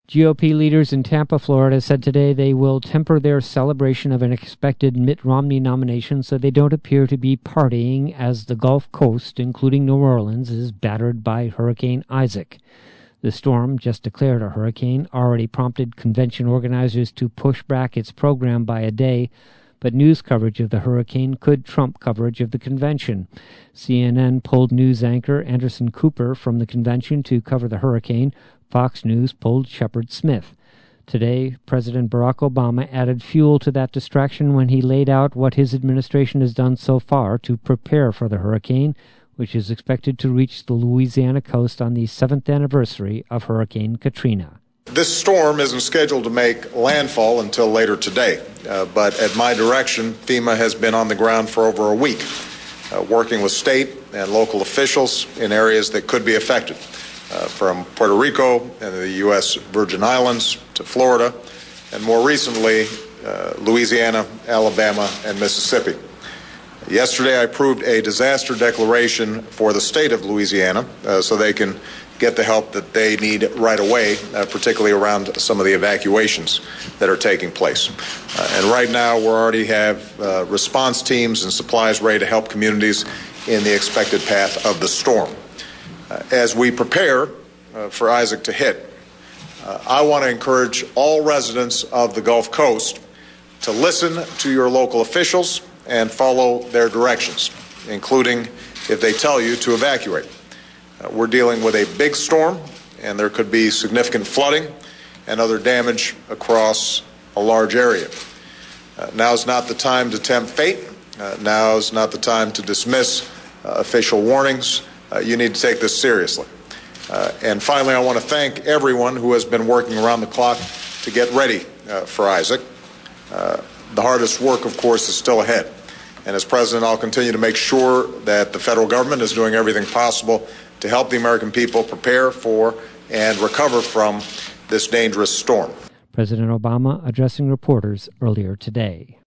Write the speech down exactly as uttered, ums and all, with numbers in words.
G O P leaders in Tampa, Florida, said today they will temper their celebration of an expected Mitt Romney nomination so they don't appear to be partying as the Gulf Coast, including New Orleans, is battered by Hurricane Isaac. The storm, just declared a hurricane, already prompted convention organizers to push back its program by a day, but news coverage of the hurricane could trump coverage of the convention. C N N pulled news anchor Anderson Cooper from the convention to cover the hurricane. Fox News pulled Shepard Smith. Today, President Barack Obama added fuel to that distraction when he laid out what his administration has done so far to prepare for the hurricane, which is expected to reach the Louisiana coast on the seventh anniversary of Hurricane Katrina. This storm isn't scheduled to make landfall until later today, uh, but at my direction, FEMA has been on the ground for over a week, uh, working with state and local officials in areas that could be affected. Uh, from Puerto Rico and the U S Virgin Islands to Florida, and more recently, uh, Louisiana, Alabama, and Mississippi. Yesterday, I approved a disaster declaration for the state of Louisiana uh, so they can get the help that they need right away, uh, particularly around some of the evacuations that are taking place. Uh, and right now, we already have uh, response teams and supplies ready to help communities in the expected path of the storm. Uh, as we prepare uh, for Isaac to hit, uh, I want to encourage all residents of the Gulf Coast to listen to your local officials and follow their directions, including if they tell you to evacuate. Uh, we're dealing with a big storm, and there could be significant flooding and other damage across a large area. Uh, now is not the time to tempt fate. Uh, now is not the time to dismiss uh, official warnings. Uh, you need to take this seriously. Uh, and finally, I want to thank everyone who has been working around the clock to get ready uh, for Isaac. Uh, the hardest work, of course, is still ahead. And as president, I'll continue to make sure that the federal government is doing everything possible to help the American people prepare for and recover from this dangerous storm. President Obama addressing reporters earlier today.